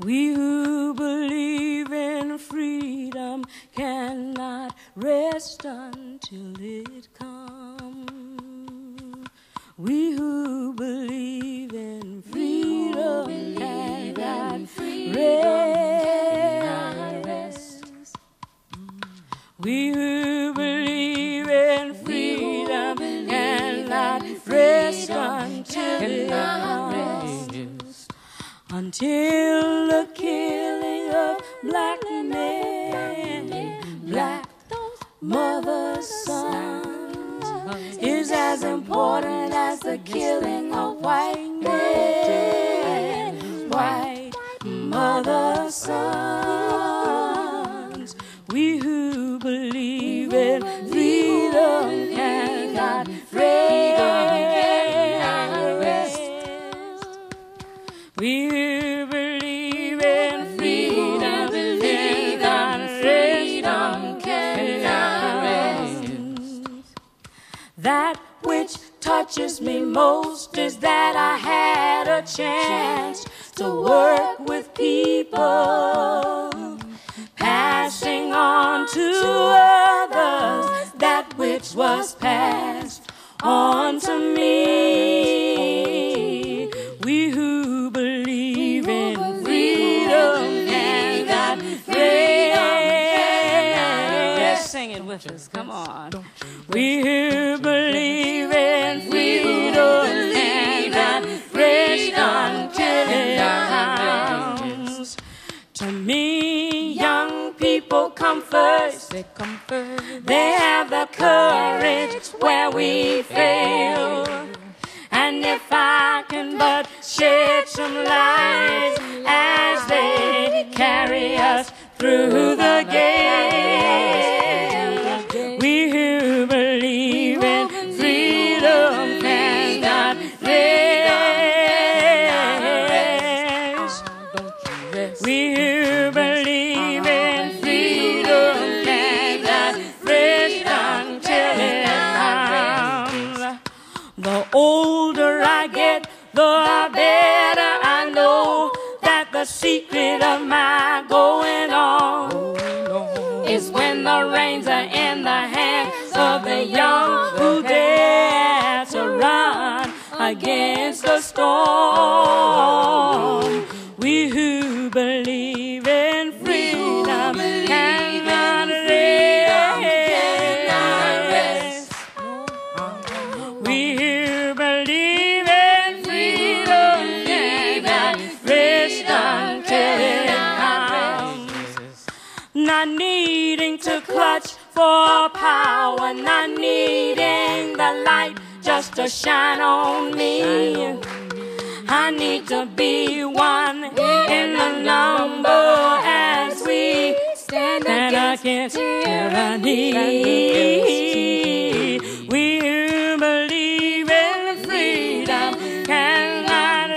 We who believe in freedom cannot rest until it comes. We who believe in freedom cannot rest. We who believe in freedom cannot rest until it comes. Until the killing of black men, black mothers' sons, is as important as the killing of white men, white mothers' sons. We who believe in freedom cannot rest. We who believe in freedom cannot rest. That which touches me most is that I had a chance to work with people, passing on to others that which was passed on to me. We who believe in freedom cannot rest. Sing it with us, come on. We who believe in freedom cannot rest until it comes. To me, young people come first. They have the courage where we fail. And if I can but shed some light as they carry us through the gate, we who believe in freedom cannot rest. We who believe in freedom cannot rest until it comes. The older I get, the better I know that the secret of my going on is when the reins are in the hands of the young who dare to run against the storm. We who believe in freedom cannot rest. We who believe in freedom cannot rest until it comes. Not needing to clutch for power, not needing the light just to shine on me. I need to be one in the number as we stand against tyranny. We who believe in freedom cannot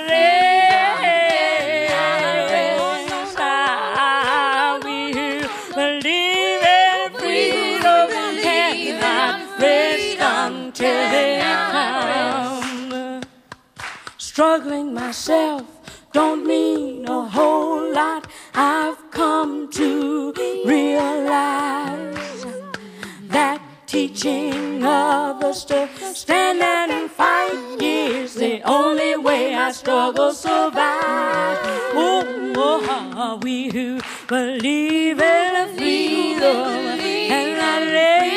rest. We who believe in freedom cannot rest until it comes. Struggling myself don't mean a whole lot. I've come to realize that teaching others to stand and fight is the only way I struggle survive. Oh, we who believe in freedom cannot rest.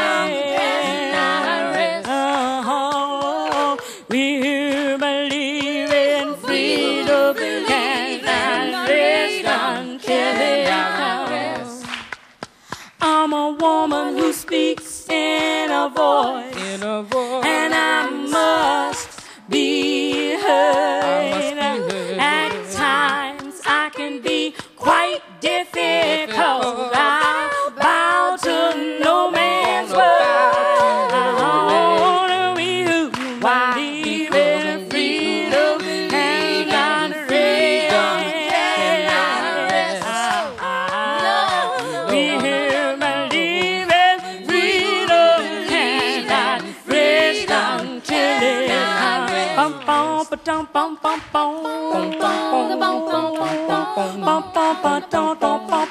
We who believe in freedom cannot rest until it comes. I'm a woman who speaks in a voice, and I must be heard. At times I can be quite difficult. I bow to no man's word. We who believe in freedom cannot rest. We who believe in freedom cannot rest until it comes. bum bum bum